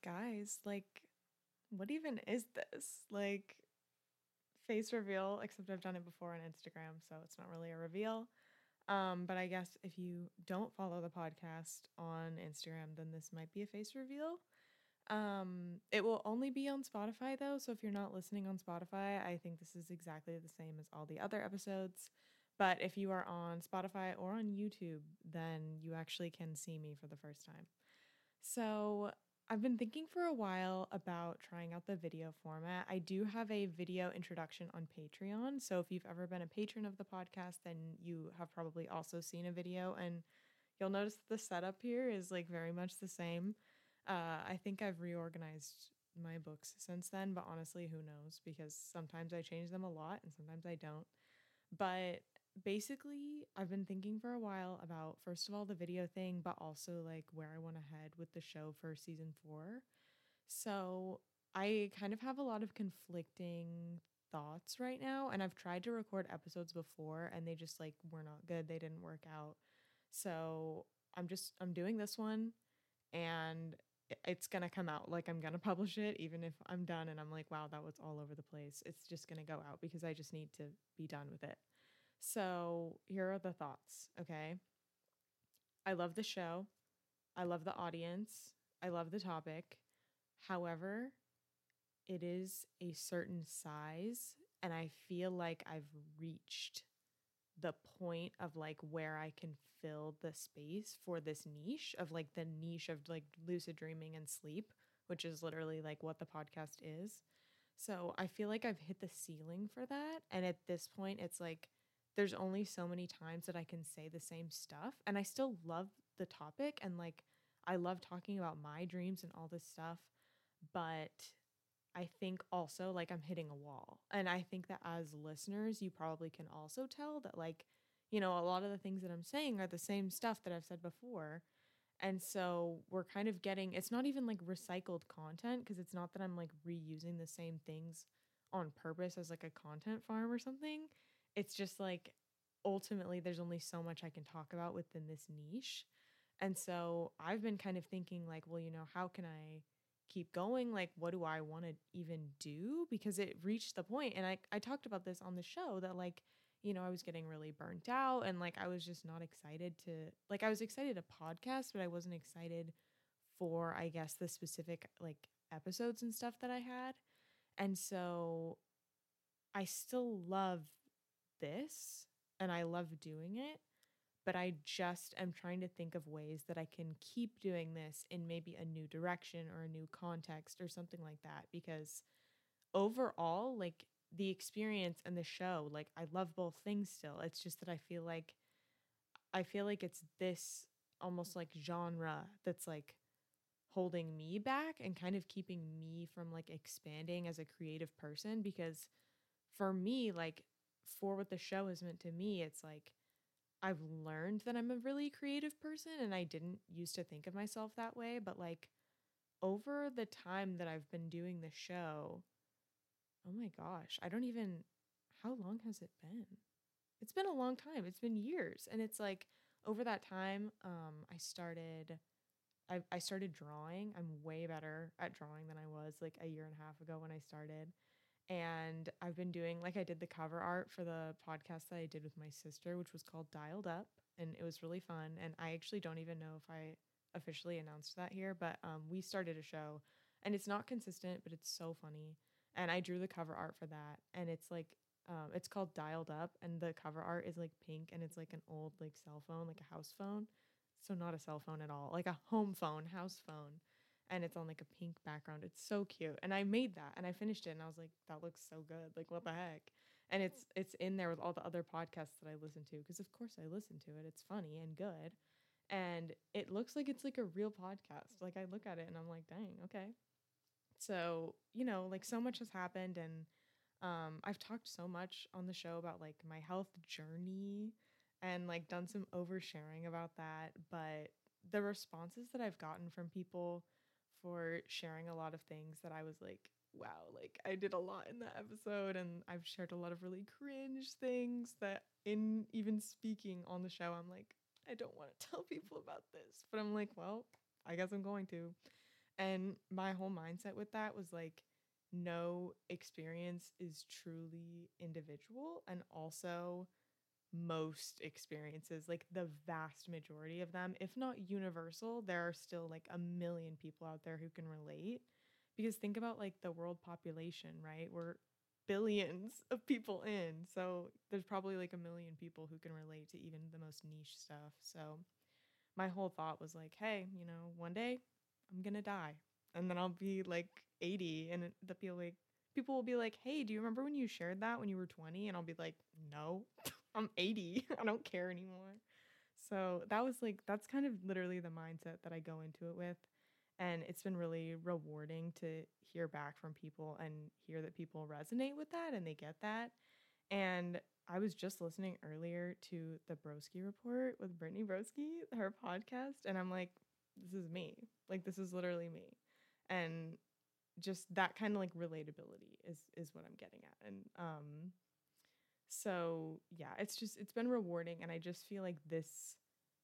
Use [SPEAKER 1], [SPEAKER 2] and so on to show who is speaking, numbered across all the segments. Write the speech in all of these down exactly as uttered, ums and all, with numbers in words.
[SPEAKER 1] guys, like, what even is this? Like, face reveal, except I've done it before on Instagram, so it's not really a reveal. Um, but I guess if you don't follow the podcast on Instagram, then this might be a face reveal. Um, it will only be on Spotify though, so if you're not listening on Spotify, I think this is exactly the same as all the other episodes. But if you are on Spotify or on YouTube, then you actually can see me for the first time. So I've been thinking for a while about trying out the video format. I do have a video introduction on Patreon. So if you've ever been a patron of the podcast, then you have probably also seen a video. And you'll notice that the setup here is like very much the same. Uh, I think I've reorganized my books since then, but honestly, who knows? Because sometimes I change them a lot and sometimes I don't. But basically, I've been thinking for a while about, first of all, the video thing, but also like where I want to head with the show for season four. So I kind of have a lot of conflicting thoughts right now. And I've tried to record episodes before and they just like were not good. They didn't work out. So I'm just, I'm doing this one and it's going to come out. Like I'm going to publish it, even if I'm done and I'm like, wow, that was all over the place. It's just going to go out because I just need to be done with it. So here are the thoughts, okay? I love the show. I love the audience. I love the topic. However, it is a certain size, and I feel like I've reached the point of like where I can fill the space for this niche of like the niche of like lucid dreaming and sleep, which is literally like what the podcast is. So I feel like I've hit the ceiling for that. And at this point, it's like there's only so many times that I can say the same stuff. And I still love the topic and like I love talking about my dreams and all this stuff. But I think also like I'm hitting a wall. And I think that as listeners, you probably can also tell that like, you know, a lot of the things that I'm saying are the same stuff that I've said before. And so we're kind of getting, it's not even like recycled content because it's not that I'm like reusing the same things on purpose as like a content farm or something. It's just like ultimately there's only so much I can talk about within this niche. And so I've been kind of thinking like, well, you know, how can I keep going? Like, what do I want to even do? Because it reached the point, and I, I talked about this on the show that like, you know, I was getting really burnt out and like I was just not excited to like I was excited to podcast, but I wasn't excited for I guess the specific like episodes and stuff that I had. And so I still love this and I love doing it, but I just am trying to think of ways that I can keep doing this in maybe a new direction or a new context or something like that because overall, like the experience and the show, like I love both things still. It's just that I feel like I feel like it's this almost like genre that's like holding me back and kind of keeping me from like expanding as a creative person because for me, like for what the show has meant to me, it's like I've learned that I'm a really creative person and I didn't used to think of myself that way, but like over the time that I've been doing the show, oh my gosh, I don't even, how long has it been? It's been a long time. It's been years. And it's like over that time, um, I started, I, I started drawing. I'm way better at drawing than I was like a year and a half ago when I started. And I've been doing, like, I did the cover art for the podcast that I did with my sister, which was called Dialed Up. And it was really fun. And I actually don't even know if I officially announced that here, but um, we started a show and it's not consistent, but it's so funny. And I drew the cover art for that. And it's like, um, it's called Dialed Up. And the cover art is like pink and it's like an old, like, cell phone, like a house phone. So not a cell phone at all, like a home phone, house phone, and it's on like a pink background. It's so cute. And I made that and I finished it and I was like, that looks so good. Like what the heck? And it's it's in there with all the other podcasts that I listen to because of course I listen to it. It's funny and good. And it looks like it's like a real podcast. Like I look at it and I'm like, dang, okay. So, you know, like so much has happened and um I've talked so much on the show about like my health journey and like done some oversharing about that, but the responses that I've gotten from people for sharing a lot of things that I was like, wow, like I did a lot in that episode and I've shared a lot of really cringe things that in even speaking on the show, I'm like, I don't want to tell people about this, but I'm like, well, I guess I'm going to. And my whole mindset with that was like, no experience is truly individual. And also, most experiences, like the vast majority of them, if not universal, there are still like a million people out there who can relate. Because think about like the world population, right? We're billions of people in. So there's probably like a million people who can relate to even the most niche stuff. So my whole thought was like, hey, you know, one day I'm gonna die, and then I'll be like eighty, and the people like people will be like, hey, do you remember when you shared that when you were twenty? And I'll be like, no, I'm eighty. I don't care anymore. So that was like that's kind of literally the mindset that I go into it with. And it's been really rewarding to hear back from people and hear that people resonate with that and they get that. And I was just listening earlier to the Broski Report with Brittany Broski, her podcast, and I'm like, this is me. Like this is literally me. And just that kind of like relatability is is what I'm getting at. And um so yeah, it's just it's been rewarding, and I just feel like this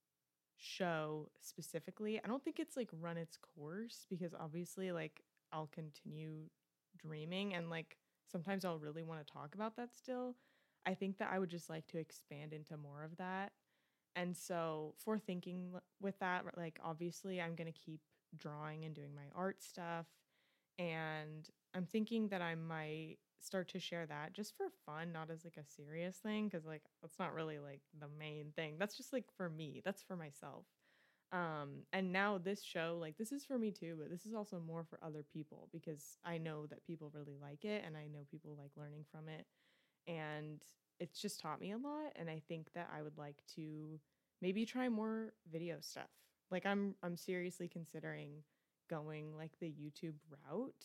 [SPEAKER 1] show specifically, I don't think it's like run its course, because obviously like I'll continue dreaming, and like sometimes I'll really want to talk about that still. I think that I would just like to expand into more of that. And so for thinking with that, like obviously I'm going to keep drawing and doing my art stuff, and I'm thinking that I might start to share that just for fun, not as like a serious thing, because like that's not really like the main thing. That's just like for me, that's for myself. Um and now this show, like this is for me too, but this is also more for other people, because I know that people really like it, and I know people like learning from it, and it's just taught me a lot. And I think that I would like to maybe try more video stuff. Like i'm i'm seriously considering going like the YouTube route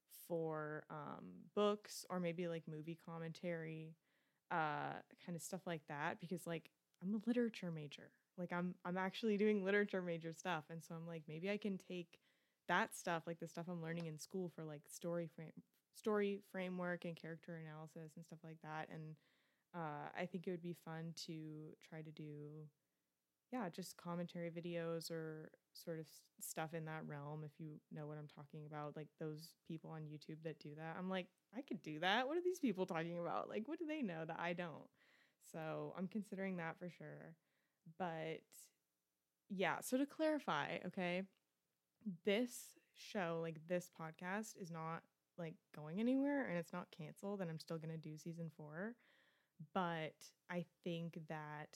[SPEAKER 1] for um books, or maybe like movie commentary, uh kind of stuff like that, because like I'm a literature major. Like i'm i'm actually doing literature major stuff, and so I'm like, maybe I can take that stuff, like the stuff I'm learning in school for like story frame story framework and character analysis and stuff like that. And uh, I think it would be fun to try to do, yeah, just commentary videos or sort of s- stuff in that realm. If you know what I'm talking about, like those people on YouTube that do that, I'm like, I could do that. What are these people talking about? Like, what do they know that I don't? So I'm considering that for sure. But yeah, so to clarify, okay, this show, like this podcast, is not like going anywhere, and it's not canceled, and I'm still going to do season four. But I think that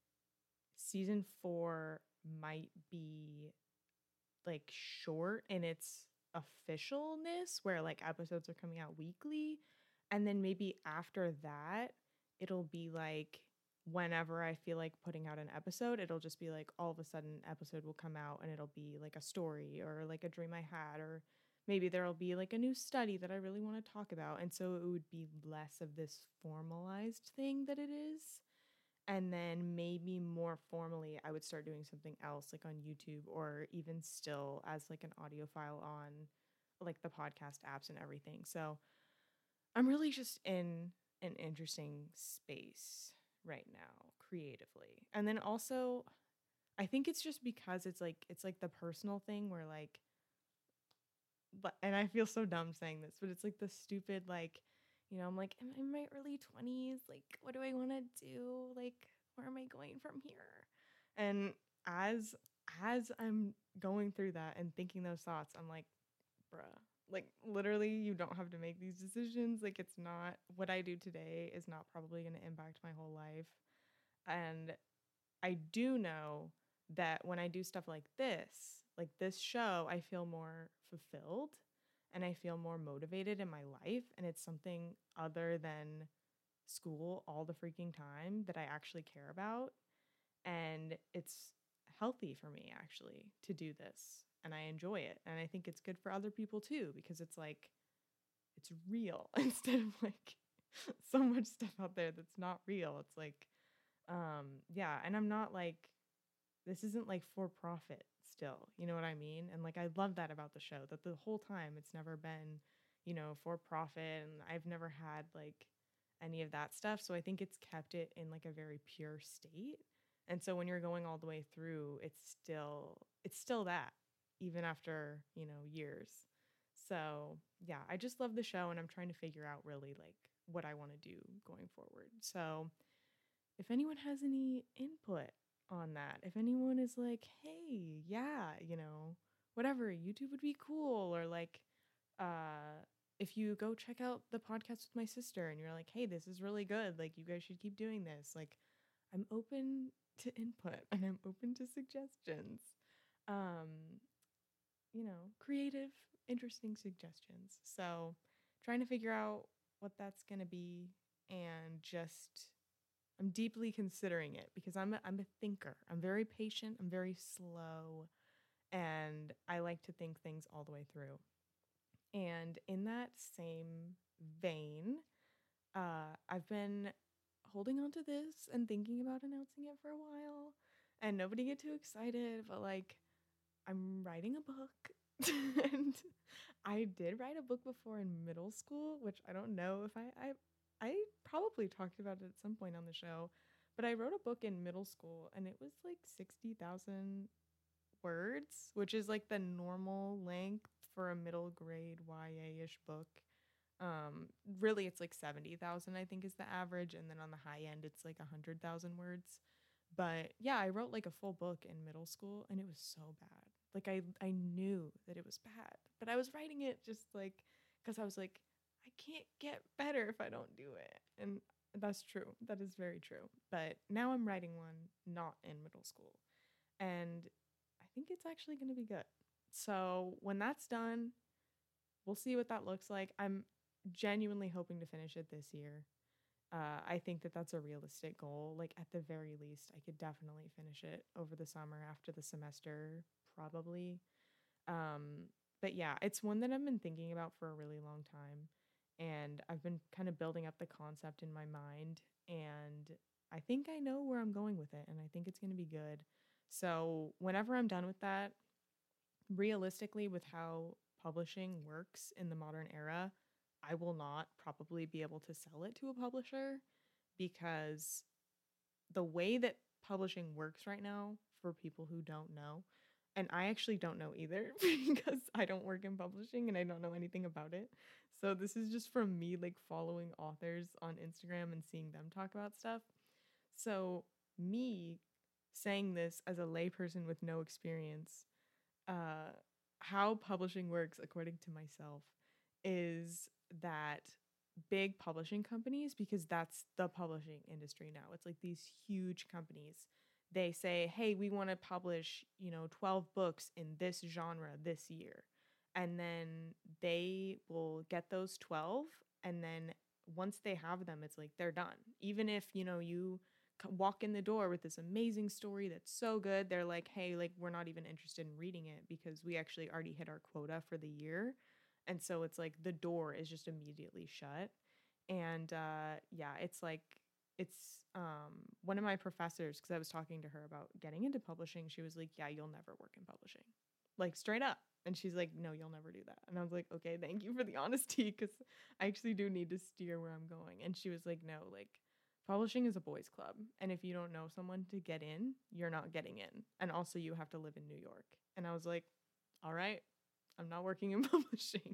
[SPEAKER 1] season four might be like short in its officialness, where like episodes are coming out weekly. And then maybe after that, it'll be like whenever I feel like putting out an episode, it'll just be like all of a sudden an episode will come out, and it'll be like a story or like a dream I had, or maybe there'll be like a new study that I really want to talk about. And so it would be less of this formalized thing that it is. And then maybe more formally, I would start doing something else like on YouTube, or even still as like an audio file on like the podcast apps and everything. So I'm really just in an interesting space right now creatively. And then also, I think it's just because it's like it's like the personal thing where like, but and I feel so dumb saying this, but it's like the stupid like, you know, I'm like, am I in my early twenties? Like, what do I want to do? Like, where am I going from here? And as as I'm going through that and thinking those thoughts, I'm like, bruh, like literally you don't have to make these decisions. Like it's not what I do today is not probably going to impact my whole life. And I do know that when I do stuff like this, like this show, I feel more fulfilled, and I feel more motivated in my life. And it's something other than school all the freaking time that I actually care about. And it's healthy for me actually to do this. And I enjoy it. And I think it's good for other people too, because it's like, it's real instead of like so much stuff out there that's not real. It's like, um, yeah. And I'm not like, this isn't like for profit still, you know what I mean? And like I love that about the show, that the whole time it's never been, you know, for profit, and I've never had like any of that stuff. So I think it's kept it in like a very pure state. And so when you're going all the way through, it's still it's still that. even after, you know, years. So, yeah, I just love the show and I'm trying to figure out really like what I want to do going forward. So, if anyone has any input on that, if anyone is like, hey, yeah, you know, whatever, YouTube would be cool, or like, uh, if you go check out the podcast with my sister and you're like, hey, this is really good, like, you guys should keep doing this, like, I'm open to input and I'm open to suggestions. Um, you know, creative, interesting suggestions. So, trying to figure out what that's going to be and just I'm deeply considering it because I'm a, I'm a thinker. I'm very patient, I'm very slow, and I like to think things all the way through. And in that same vein, uh, I've been holding on to this and thinking about announcing it for a while. And nobody get too excited, but like I'm writing a book. And I did write a book before in middle school, which I don't know if I, I I probably talked about it at some point on the show, but I wrote a book in middle school and it was like sixty thousand words, which is like the normal length for a middle grade Y A-ish book. Um, really, it's like seventy thousand, I think, is the average. And then on the high end, it's like one hundred thousand words. But yeah, I wrote like a full book in middle school and it was so bad. Like I I knew that it was bad, but I was writing it just like cuz I was like I can't get better if I don't do it. And that's true. That is very true. But now I'm writing one not in middle school. And I think it's actually going to be good. So, when that's done, we'll see what that looks like. I'm genuinely hoping to finish it this year. Uh, I think that that's a realistic goal. Like, at the very least, I could definitely finish it over the summer after the semester, probably. Um, but yeah, it's one that I've been thinking about for a really long time. And I've been kind of building up the concept in my mind. And I think I know where I'm going with it. And I think it's going to be good. So, whenever I'm done with that, realistically, with how publishing works in the modern era, I will not probably be able to sell it to a publisher because the way that publishing works right now, for people who don't know, and I actually don't know either because I don't work in publishing and I don't know anything about it. So this is just from me like following authors on Instagram and seeing them talk about stuff. So me saying this as a layperson with no experience, uh, how publishing works, according to myself, is that big publishing companies, because that's the publishing industry now, it's like these huge companies. They say, hey, we want to publish, you know, twelve books in this genre this year. And then they will get those twelve. And then once they have them, it's like they're done. Even if, you know, you walk in the door with this amazing story that's so good, they're like, hey, like, we're not even interested in reading it because we actually already hit our quota for the year. And so it's like the door is just immediately shut. And uh, yeah, it's like, it's um, one of my professors, because I was talking to her about getting into publishing, she was like, yeah, you'll never work in publishing. Like, straight up. And she's like, no, you'll never do that. And I was like, okay, thank you for the honesty, because I actually do need to steer where I'm going. And she was like, no, like, publishing is a boys' club. And if you don't know someone to get in, you're not getting in. And also, you have to live in New York. And I was like, all right, I'm not working in publishing.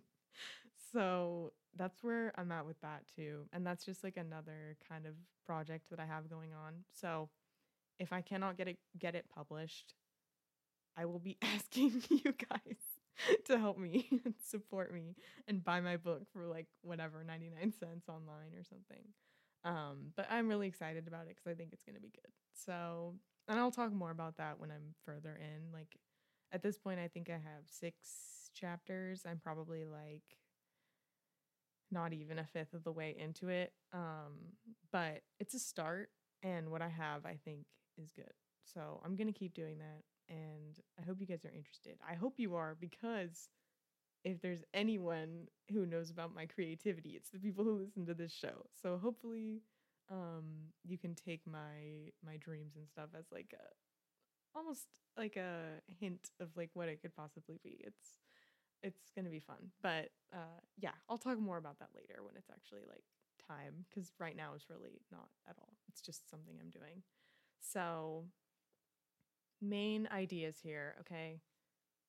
[SPEAKER 1] So that's where I'm at with that too. And that's just like another kind of project that I have going on. So if I cannot get it get it published, I will be asking you guys to help me and support me and buy my book for like whatever ninety-nine cents online or something. Um, but I'm really excited about it because I think it's going to be good. So, and I'll talk more about that when I'm further in. Like at this point, I think I have six chapters. I'm probably like not even a fifth of the way into it. Um, but it's a start, and what I have, I think, is good. So I'm gonna keep doing that, and I hope you guys are interested. I hope you are, because if there's anyone who knows about my creativity, it's the people who listen to this show. So hopefully, um, you can take my my dreams and stuff as like a almost like a hint of like what it could possibly be. It's it's gonna be fun. But uh, yeah, I'll talk more about that later when it's actually like time, because right now it's really not at all. It's just something I'm doing. So main ideas here, okay?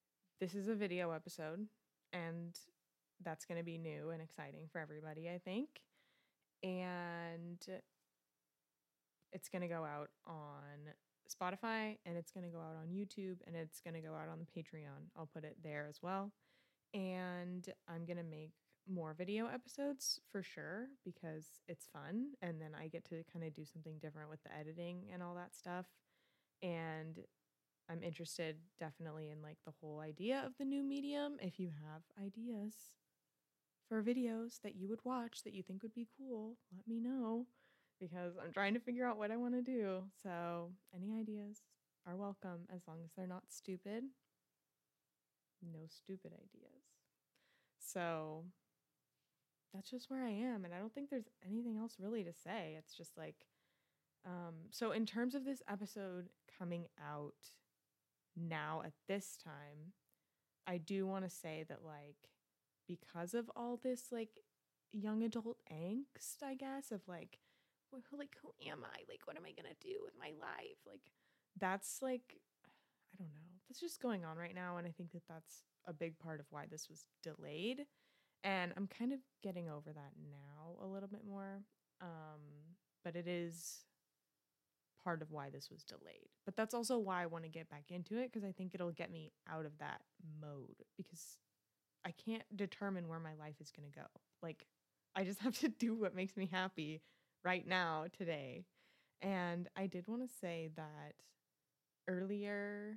[SPEAKER 1] this is a video episode, and that's going to be new and exciting for everybody, I think. And it's going to go out on Spotify, and it's going to go out on YouTube, and it's going to go out on the Patreon. I'll put it there as well. And I'm going to make more video episodes for sure because it's fun. And then I get to kind of do something different with the editing and all that stuff. And I'm interested definitely in like the whole idea of the new medium. If you have ideas for videos that you would watch that you think would be cool, let me know because I'm trying to figure out what I want to do. So any ideas are welcome as long as they're not stupid. No stupid ideas. So that's just where I am. And I don't think there's anything else really to say. It's just like, um, so in terms of this episode coming out now at this time, I do want to say that like, because of all this like young adult angst, I guess, of like, well, like, who am I? Like, what am I going to do with my life? Like, that's like, I don't know. That's just going on right now. And I think that that's a big part of why this was delayed. And I'm kind of getting over that now a little bit more. Um, but it is part of why this was delayed. But that's also why I want to get back into it because I think it'll get me out of that mode because I can't determine where my life is going to go. Like, I just have to do what makes me happy right now, today. And I did want to say that earlier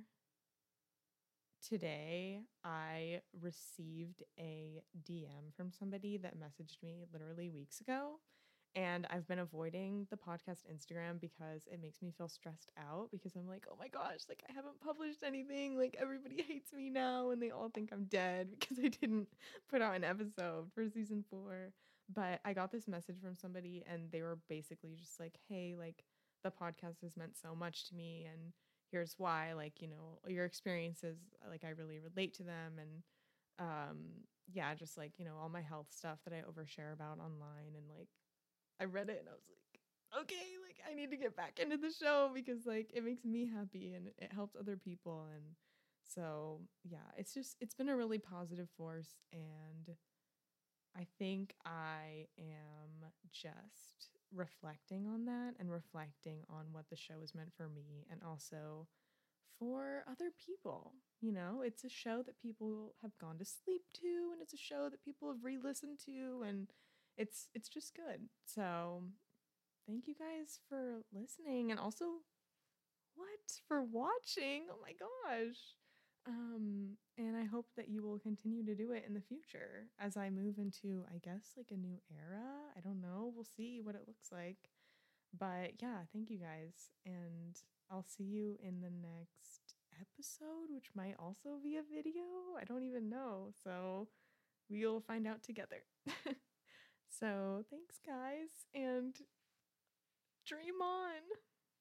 [SPEAKER 1] today, I received a D M from somebody that messaged me literally weeks ago. And I've been avoiding the podcast Instagram because it makes me feel stressed out because I'm like, oh my gosh, like I haven't published anything. Like everybody hates me now and they all think I'm dead because I didn't put out an episode for season four. But I got this message from somebody and they were basically just like, hey, like the podcast has meant so much to me and here's why, like, you know, your experiences, like I really relate to them. And um, yeah, just like, you know, all my health stuff that I overshare about online and like, I read it and I was like, okay, like I need to get back into the show because like it makes me happy and it helps other people. And so, yeah, it's just, it's been a really positive force. And I think I am just reflecting on that and reflecting on what the show has meant for me and also for other people. You know, it's a show that people have gone to sleep to and it's a show that people have re-listened to and it's it's just good. So thank you guys for listening and also what for watching. Oh my gosh. Um and I hope that you will continue to do it in the future as I move into, I guess, like a new era. I don't know. We'll see what it looks like. But yeah, thank you guys and I'll see you in the next episode, which might also be a video. I don't even know. So we'll find out together. So thanks, guys, and dream on.